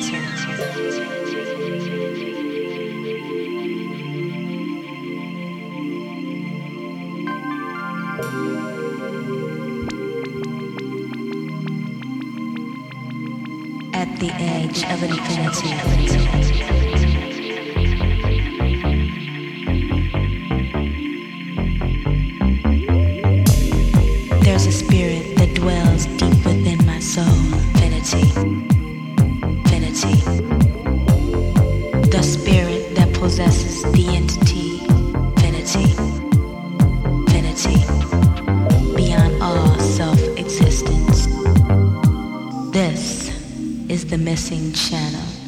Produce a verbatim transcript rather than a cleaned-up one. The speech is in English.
At the edge of infinity. There's a spirit that dwells deep within my soul. Infinity. Infinity. The spirit that possesses the entity. Infinity. Infinity. Beyond all self-existence. This is the missing channel.